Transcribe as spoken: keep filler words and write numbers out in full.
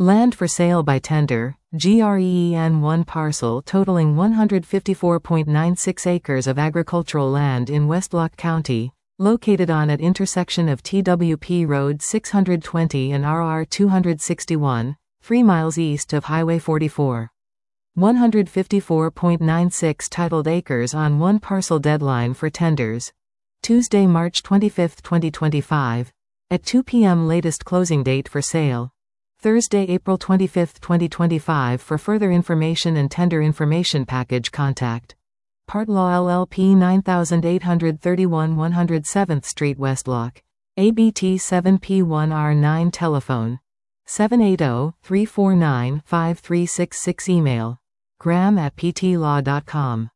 Land for sale by tender, GREEN one parcel totaling one hundred fifty-four point nine six acres of agricultural land in Westlock County, located on at intersection of T W P Road six hundred twenty and R R two hundred sixty-one, three miles east of Highway forty-four. one hundred fifty-four point nine six titled acres on one parcel. Deadline for tenders Tuesday, March twenty-fifth, twenty twenty-five, at two p m Latest closing date for sale Thursday, April twenty-fifth, twenty twenty-five. For further information and tender information package, contact Part Law L L P nine eight three one one hundred seventh Street, Westlock, A B T seven P one R nine. Telephone seven eight zero, three four nine, five three six six. Email graham at p t law dot com.